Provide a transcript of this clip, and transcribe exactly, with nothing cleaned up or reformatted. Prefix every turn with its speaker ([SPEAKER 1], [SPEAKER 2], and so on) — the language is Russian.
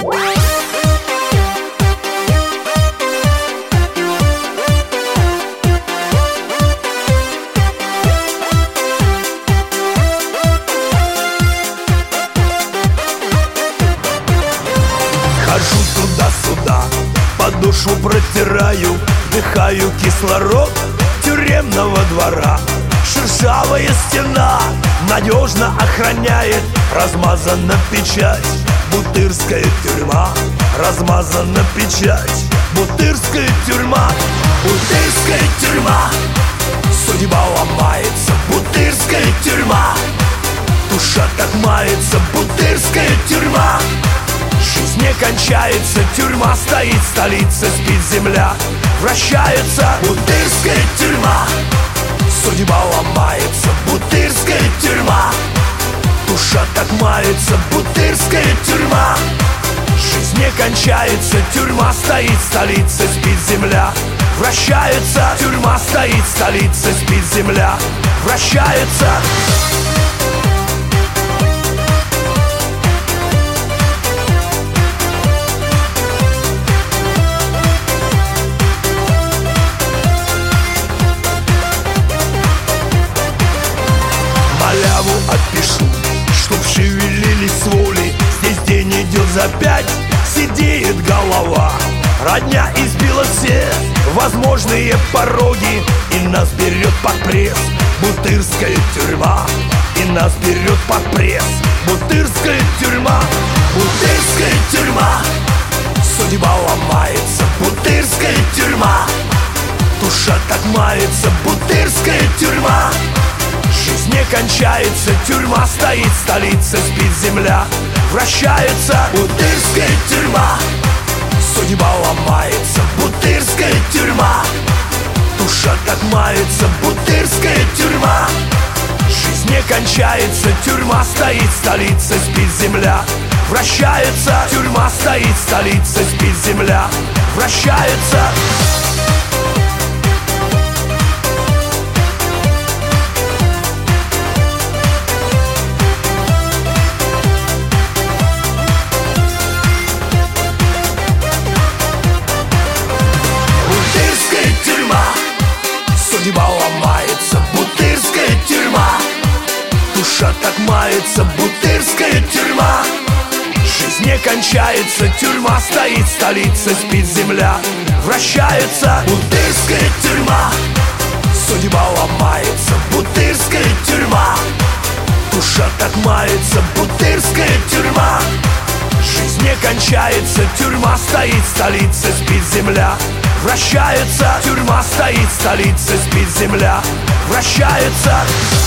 [SPEAKER 1] Хожу туда-сюда, подошву протираю, вдыхаю кислород тюремного двора. Шершавая стена надежно охраняет, размазана печать, Бутырская тюрьма. Размазана печать, Бутырская тюрьма. Бутырская тюрьма, судьба ломается, Бутырская тюрьма. Душа так мается, Бутырская тюрьма. Жизнь не кончается, тюрьма стоит, столица спит, земля вращается. Бутырская тюрьма, судьба ломается, Бутырская тюрьма. Душа так мается, Бутырская тюрьма. Жизнь не кончается, тюрьма стоит, столица спит, земля вращается. Тюрьма стоит, столица спит, земля вращается. Маляву отпишу, чтоб шевелились с воли. Здесь день идет за пять, сидеет голова. Родня избила все возможные пороги, и нас берет под пресс Бутырская тюрьма. И нас берет под пресс Бутырская тюрьма. Бутырская тюрьма, судьба ломается, Бутырская тюрьма. Душа так мается, Бутырская тюрьма. Жизнь не кончается, тюрьма стоит, столица спит, земля вращается. Бутырская тюрьма, судьба ломается, Бутырская тюрьма. Душа так мается, Бутырская тюрьма. Жизнь не кончается, тюрьма стоит, столица спит, земля вращается. Тюрьма стоит, столица спит, земля вращается. Судьба ломается, Бутырская тюрьма. Душа так мается, Бутырская тюрьма. Жизнь не кончается, тюрьма стоит, столица спит, земля вращается. Бутырская тюрьма, судьба ломается, Бутырская тюрьма. Душа так мается, Бутырская тюрьма. Жизнь не кончается, тюрьма стоит, столица спит, земля вращается. Тюрьма стоит, столица спит, земля вращается.